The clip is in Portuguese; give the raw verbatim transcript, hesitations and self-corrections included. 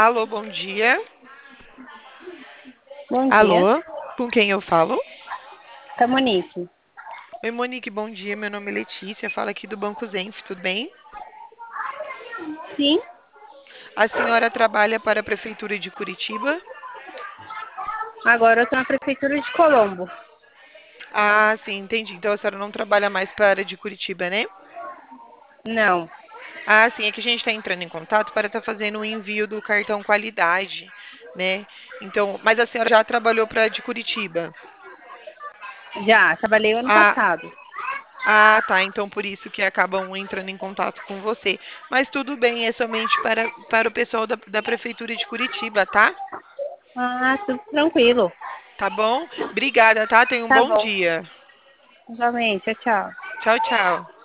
Alô, bom dia. Bom dia, Alô, com quem eu falo? tá Monique. Oi, Monique, bom dia. Meu nome é Letícia, falo aqui do Banco Zenf, tudo bem? Sim, A senhora trabalha para a Prefeitura de Curitiba? agora eu tô na prefeitura de Colombo. Ah, sim, entendi. Então a senhora não trabalha mais para a área de Curitiba, né? Não, Ah, sim, é que a gente está entrando em contato para estar fazendo o envio do cartão qualidade, né? Então, mas a senhora já trabalhou para a de Curitiba? já, trabalhei o ano Ah, passado. ah, tá. Então por isso que acabam entrando em contato com você. Mas tudo bem, é somente para, para o pessoal da, da Prefeitura de Curitiba, tá? Ah, tudo tranquilo. Tá bom? Obrigada, tá? Tenha um Tá bom bom, dia. igualmente, tchau, tchau. Tchau, tchau.